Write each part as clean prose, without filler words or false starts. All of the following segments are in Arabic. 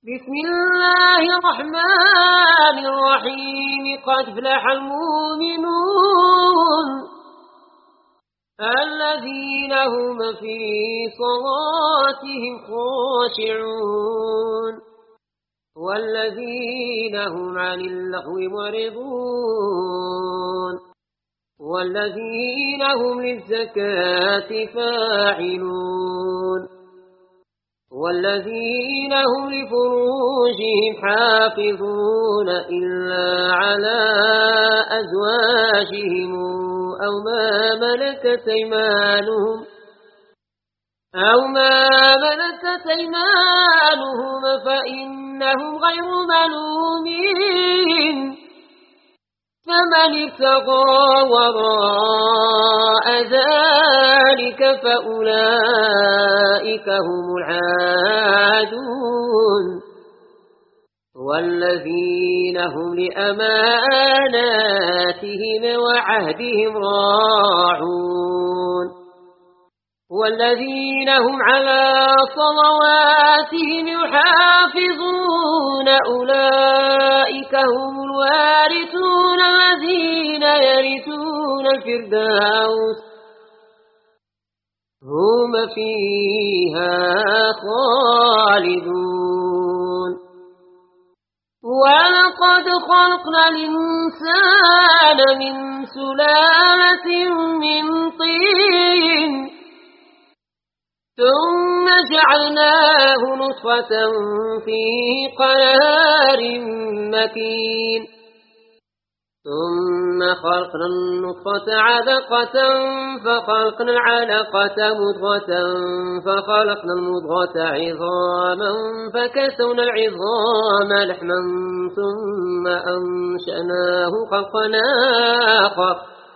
بسم الله الرحمن الرحيم. قد فلح المؤمنون الذين هم في صلاتهم خاشعون والذين هم عن اللغو معرضون والذين هم للزكاة فاعلون والذين هم لفروجهم حافظون إلا على أزواجهم أو ما ملكت أيمانهم فإنهم غير ملومين. فمن ابتغى وراء ذلك فأولئك هم العادون والذين هم لأماناتهم وعهدهم راعون والذين هم على صلواتهم يحافظون أولئك هم الوارثون الذين يرثون الفردوس هم فيها خالدون. ولقد خلقنا الإنسان من سلالة من طين ثم جعلناه نطفة في قرار مكين ثم خلقنا النطفة علقة فخلقنا العلقة مضغة فخلقنا المضغة عظاما فكسونا العظام لحما ثم أنشأناه خلقا آخر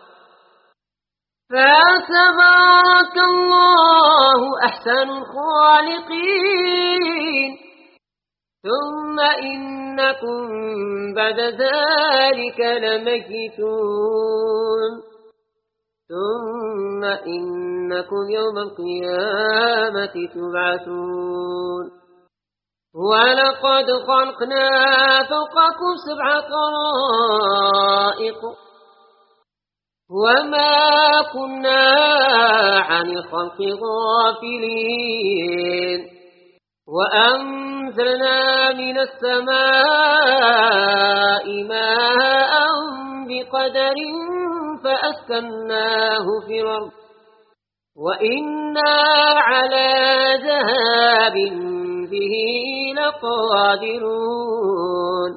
فتبارك الله أحسن الخالقين. ثم إنكم بعد ذلك لميتون ثم إنكم يوم القيامة تبعثون. ولقد خلقنا فوقكم 7 طرائق وما كنا عن الخلق غافلين وأنزلنا من السماء ماء بقدر فأسكناه في الأرض وإنا على ذهاب به لقادرون.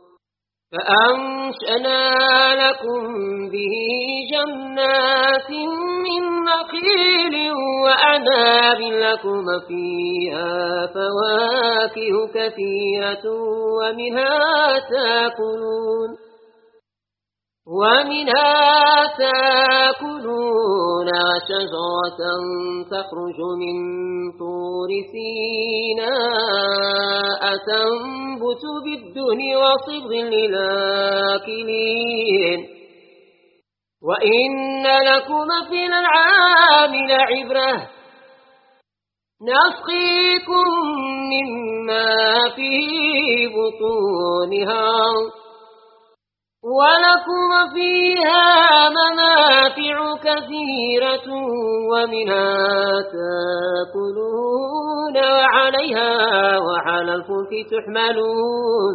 فأنشأنا لكم به جنات من نخيل وأعناب لكم فيها فواكه كثيرة ومنها تاكلون وشجرة تخرج من طور سيناء تنبت بالدهن وصبغ للآكلين. وإن لكم في الأنعام لعبرة نسقيكم مما في بطونها ولكم فيها منافع كثيرة ومنها تاكلون وعليها وعلى الفلك تحملون.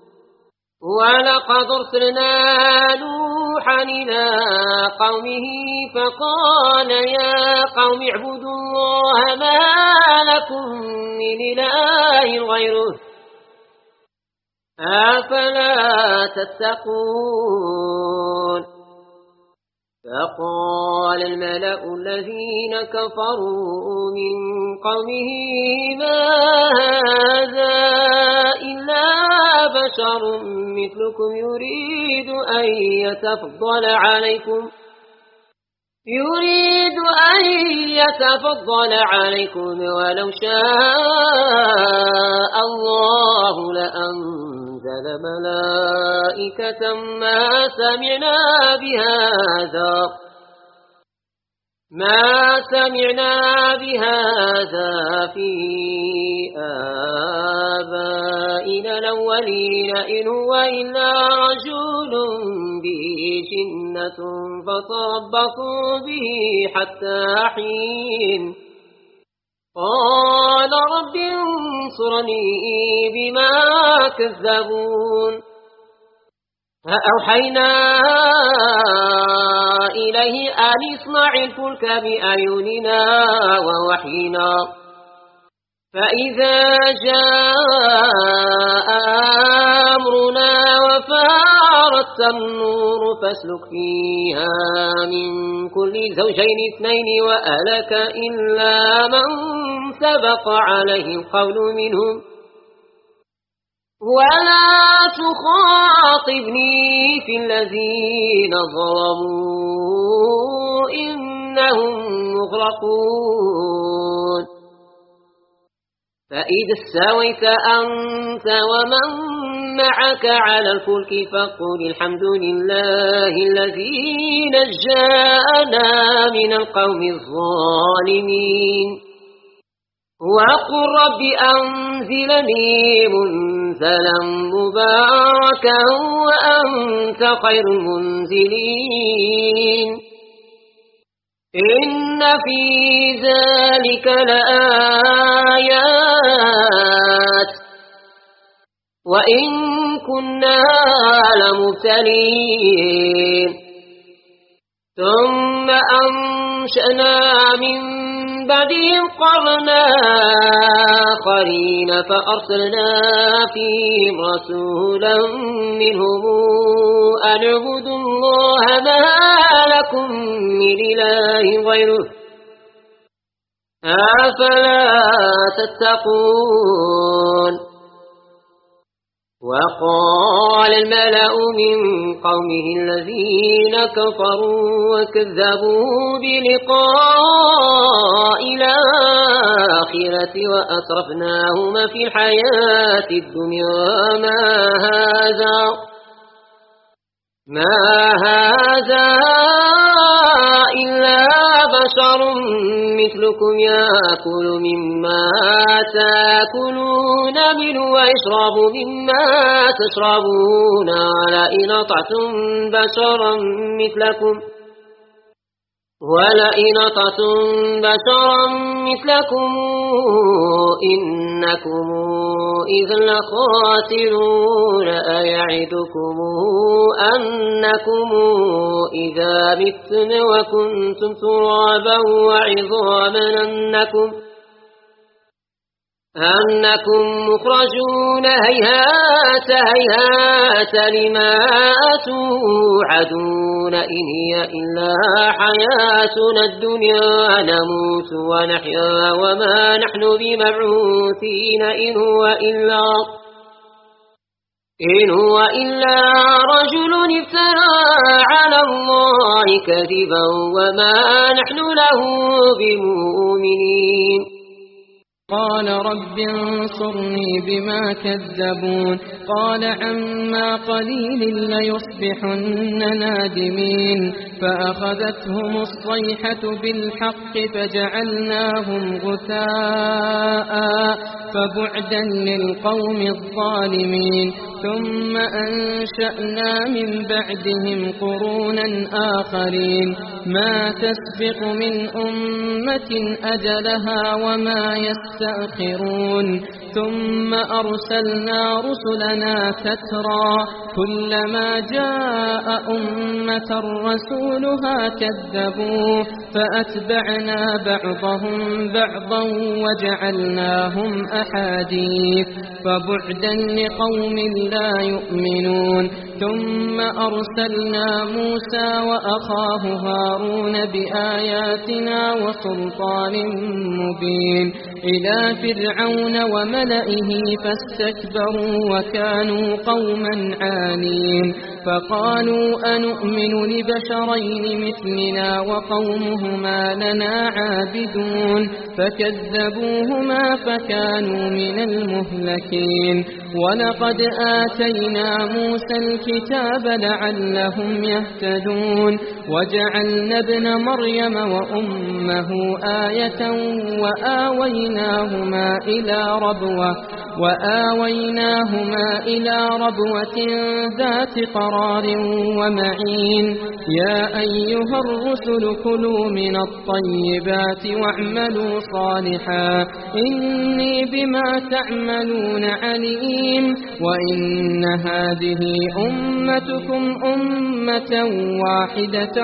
ولقد أرسلنا نوحا إلى قومه فقال يا قوم اعبدوا الله ما لكم من إله غيره أفلا تتقون. فقال الملأ الذين كفروا من قومه ما هذا إلا بشر مثلكم يريد أن يتفضل عليكم ولو شاء الله لأنزل ملائكة ما سمعنا بهذا في آبائنا السابقين الأولين إن هو إلا رجل به جنة فتربصوا به حتى حين قال رب انصرني بما كذبون فأوحينا إليه أن اصنع الفلك بأعيننا ووحينا فإذا جاء أمرنا وفارت النور فاسلك فيها من كل زوجين اثنين وأهلك إلا من سبق عليه القول منهم ولا تخاطبني في الذين ظلموا إنهم مغرقون فإذا استويت أنت ومن معك على الفلك فقل الحمد لله الذي نجانا من القوم الظالمين وقل رب أنزلني منزلا مباركا وأنت خير المنزلين إن في ذلك لآيات وإن كنا لمبتلين ثم أنشأنا من بعدهم قرنا آخرين فأرسلنا فيهم رسولا منهم أن اعبدوا الله ما لكم من إله غيره أفلا تتقون وقال الملأ من قومه الذين كفروا وكذبوا بلقاء الآخرة وأترفناهما في الحياة الدنيا ما هذا إلا بشر مثلكم يأكل مما تأكلون منه ويشرب مما تشربون ولئن أطعتم بشرا مثلكم إنكم إذا لخاسرون أيعدكم أنكم إذا متم وكنتم ترابا وعظاما أنكم مخرجون هيهات لما توعدون إن هي إلا حياتنا الدنيا نموت ونحيا وما نحن بمبعوثين إن هو إلا رجل افترى على الله كذبا وما نحن له بمؤمنين قال رب انصرني بما كذبون قال عما قليل ليصبحن نادمين فأخذتهم الصيحة بالحق فجعلناهم غثاء فبعدا للقوم الظالمين ثم أنشأنا من بعدهم قرونا آخرين ما تسبق من أمة أجلها وما يستأخرون ثم أرسلنا رسلنا تترى كلما جاء أمة رسولها كذبوا فأتبعنا بعضهم بعضا وجعلناهم أحاديث فبعدا لقوم لا يؤمنون ثم أرسلنا موسى وأخاه هارون بآياتنا وسلطان مبين إلى فرعون وملئه فاستكبروا وكانوا قوما عالين فقالوا أنؤمن لبشرين مثلنا وقومهما لنا عابدون فكذبوهما فكانوا من المهلكين ولقد آتينا موسى الكتاب لعلهم يهتدون وجعلنا ابن مريم وأمه آية وآويناهما إلى ربوة وآويناهما إلى ربوة ذات قرار ومعين يا أيها الرسل كلوا من الطيبات واعملوا صالحا إني بما تعملون عليم وإن هذه أمتكم أمة واحدة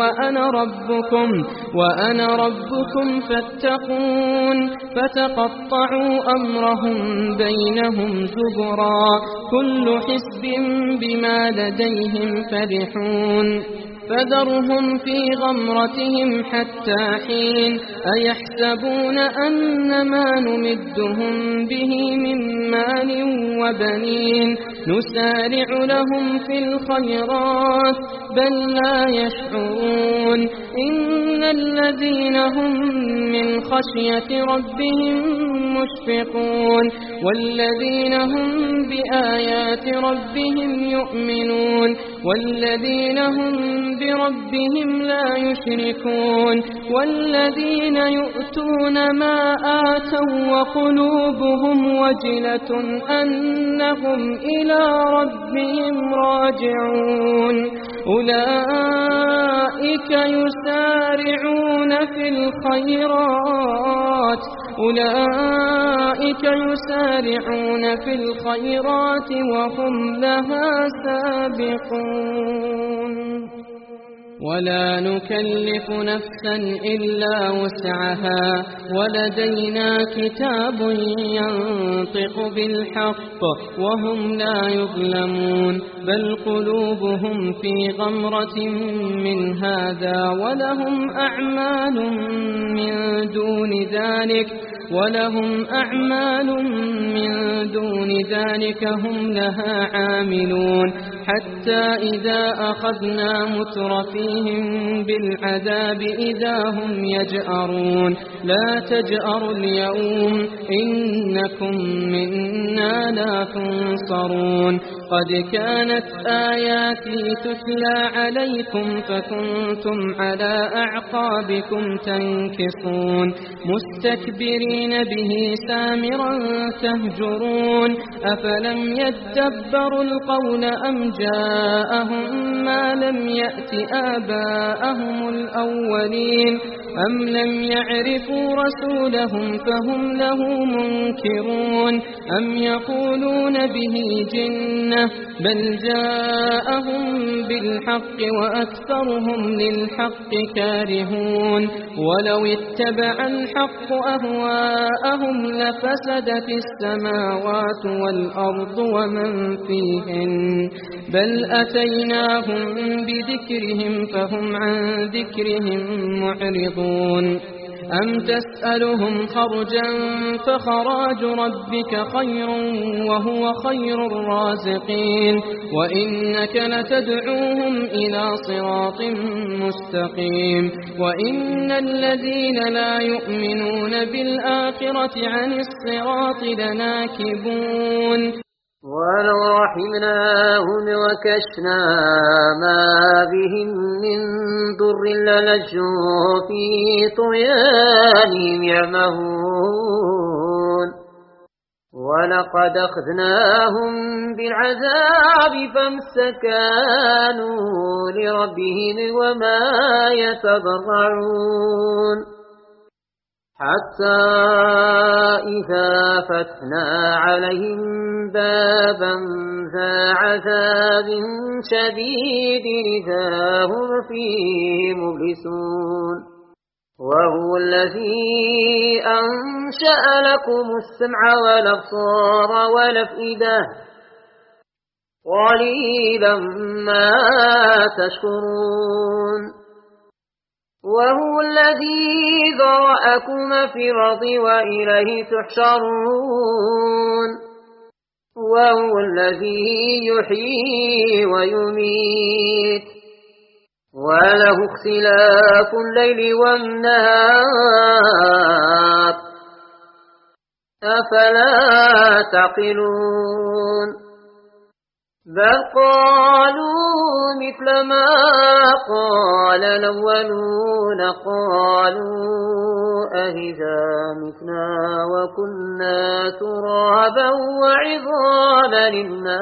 وأنا ربكم فاتقون فتقطعوا أمرهم بينهم زبرا كل حزب بما لديهم فرحون فذرهم في غمرتهم حتى حين أيحسبون أن ما نمدهم به من مال وبنين نسارع لهم في الخيرات بل لا يشعرون إن الذين هم من خشية ربهم مشفقون والذين هم بآيات ربهم يؤمنون والذين هم بربهم لا يشركون والذين يؤتون ما آتوا وقلوبهم وجلة أنهم إلى ربهم راجعون أولئك يسارعون في الخيرات وهم لها سابقون ولا نكلف نفسا إلا وسعها ولدينا كتاب ينطق بالحق وهم لا يظلمون بل قلوبهم في غمرة من هذا ولهم أعمال من دون ذلك هم لها عاملون حتى إذا أخذنا مترفيهم بالعذاب إذا هم يجأرون لا تجأروا اليوم إنكم منا لا تنصرون قد كانت آياتي تتلى عليكم فكنتم على أعقابكم تنكصون مستكبرين به سامرا تهجرون أفلم يدبروا القول أم جاءهم ما لم يأت آباءهم الأولين أم لم يعرفوا رسولهم فهم له منكرون أم يقولون به جنة بل جاءهم بالحق وأكثرهم للحق كارهون ولو اتبع الحق أهواءهم لفسدت السماوات والأرض ومن فيهن بل أتيناهم بذكرهم فهم عن ذكرهم معرضون أم تسألهم خرجا فخراج ربك خير وهو خير الرازقين وإنك لتدعوهم إلى صراط مستقيم وإن الذين لا يؤمنون بالآخرة عن الصراط لناكبون ولو رحمناهم وكشنا ما بهم من ضر للجوا في طغيانهم يعمهون ولقد أخذناهم بالعذاب فامسكانوا لربهم وما يتضرعون حتى إذا فتحنا عليهم بابا ذا عذاب شديد إذا هم فيه مبلسون وهو الذي أنشأ لكم السمع والأبصار والأفئدة قليلا ما تشكرون وهو الذي ذرأكم في الأرض وإليه تحشرون وهو الذي يحيي ويميت وله اختلاف الليل والنهار أفلا تعقلون بل قالوا مثل ما قال الأولون قالوا أهذا متنا وكنا ترابا وعظاما إنا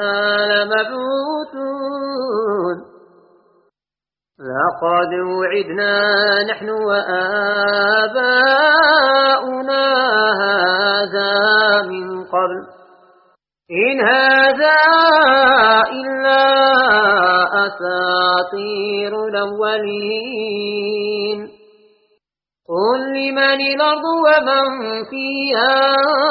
لمبعوثون لقد وعدنا نحن وآباؤنا هذا من قبل إن هذا إلا أساطير الأولين قل لمن الأرض ومن فيها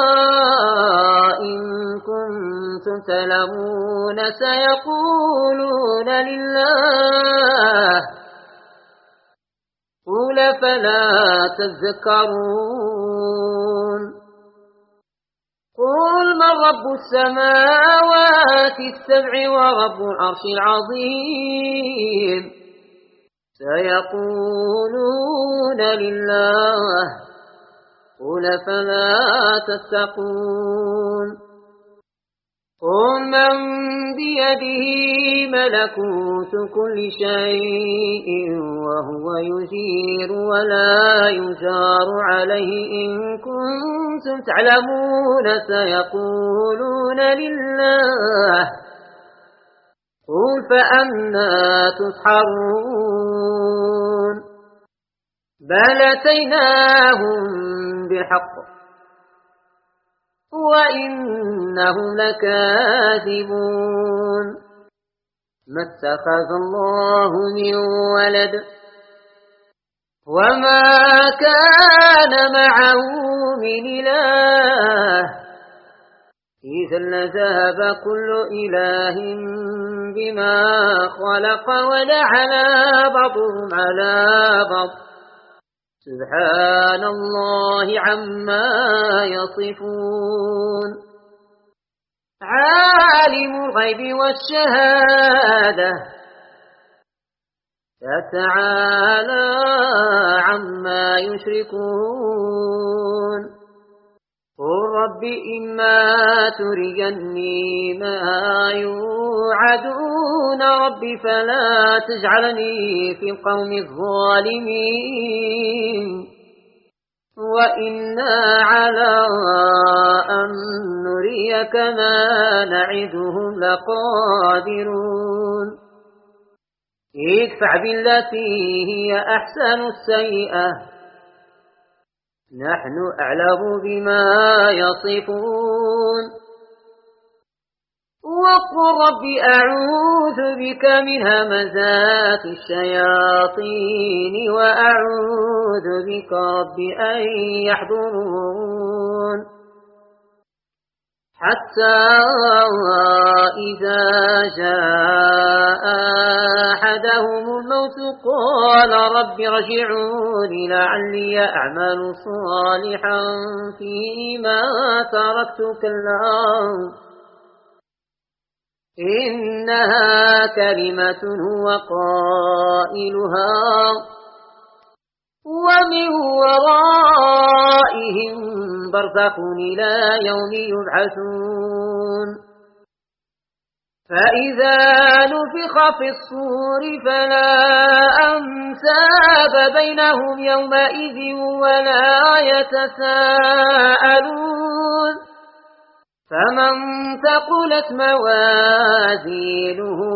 إن كنتم تعلمون سيقولون لله قل فلا تذكرون قل من رب السماوات السبع ورب العرش العظيم سيقولون لله قل فلا تتقون قل من بيده ملكوت كل شيء وهو يجير ولا يجار عليه إن كنتم تعلمون سيقولون لله قل فأنا تسحرون بل أتيناهم بالحق وإنهم لكاذبون ما اتخذ الله من ولد وما كان معه من إله إذا لذهب كل إله بما خلق ولعلى بعضهم على بعض سبحان الله عما يصفون عالم الغيب والشهادة فتعالى عما يشركون قل رب إما تريني ما يوعدون رب فلا تجعلني في القوم الظالمين وإنا على أن نريك ما نعدهم لقادرون ادفع بالتي هي أحسن السيئة نحن أعلم بما يصفون وقل رب أعوذ بك من همزات الشياطين وأعوذ بك رب أن يحضرون حتى إذا جاء أحدهم الموت قال رب ارجعوني لعلي أعمل صالحا فيما تركت كلا إنها كلمة هو قائلها ومن ورائهم برزخ إلى يوم يبعثون فإذا نفخ في الصور فلا أنساب بينهم يومئذ ولا يتساءلون فمن ثقلت موازينه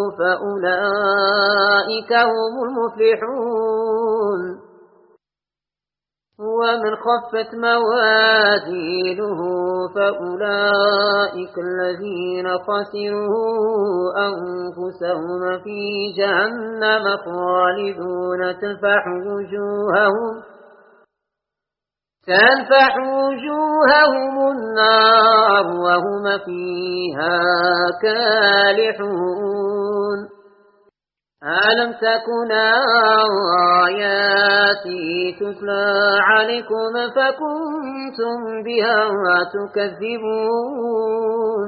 فأولئك هم المفلحون ومن خفت موازينه فأولئك الذين خسروا أنفسهم في جهنم خالدون تنفح وجوههم النار وهم فيها كالحون ألم تكن آياتي تتلى عليكم فكنتم بها تكذبون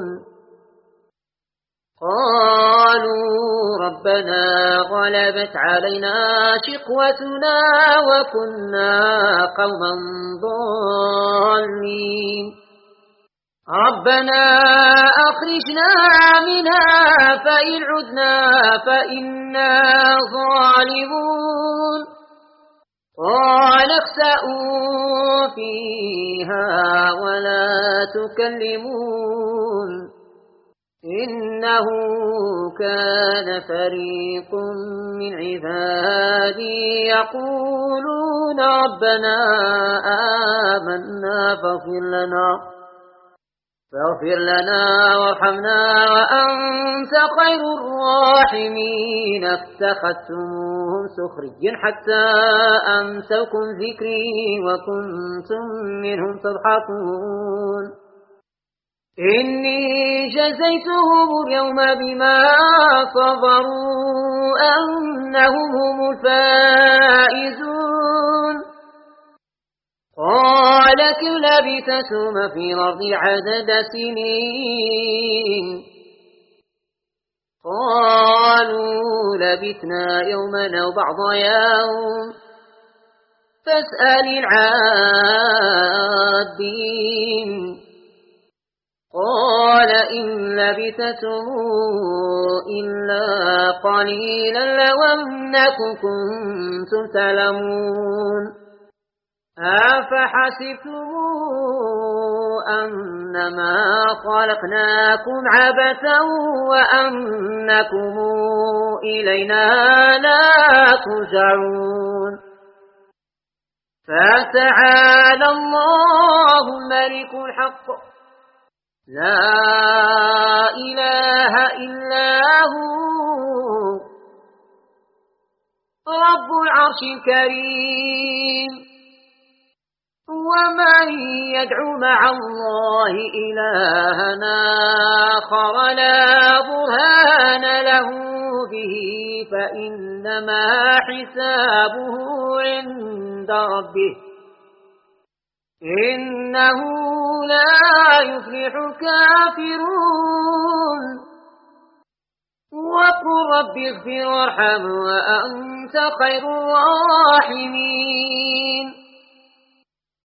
قالوا ربنا غلبت علينا شقوتنا وكنا قوما ضالين ربنا أخرجنا أخرجنا منها فإن عدنا فإنا ظالمون قال اخسأوا فيها ولا تكلمون إنه كان فريق من عبادي يقولون ربنا آمنا فاغفر لنا وارحمنا وأنت خير الراحمين اتخذتموهم سخريا حتى أنسوكم ذكري وكنتم منهم تضحكون إني جزيتهم اليوم بما صبروا أنهم هم الفائزون قال كم لبثتم في الأرض عدد سنين قالوا لبثنا يوما أو بعض يوم فاسأل العادين قال إن لبثتم إلا قليلا لو أنكم كنتم تعلمون أفحسبتم أنما خلقناكم عبثا وأنكم إلينا لا ترجعون فتعالى الله الملك الحق لا إله إلا هو رب العرش الكريم ومن يدعو مع الله إلهنا آخر لا برهان له به فإنما حسابه عند ربه إنه لا يفلح الكافرون وقل رب اغفر وارحم وأنت خير الراحمين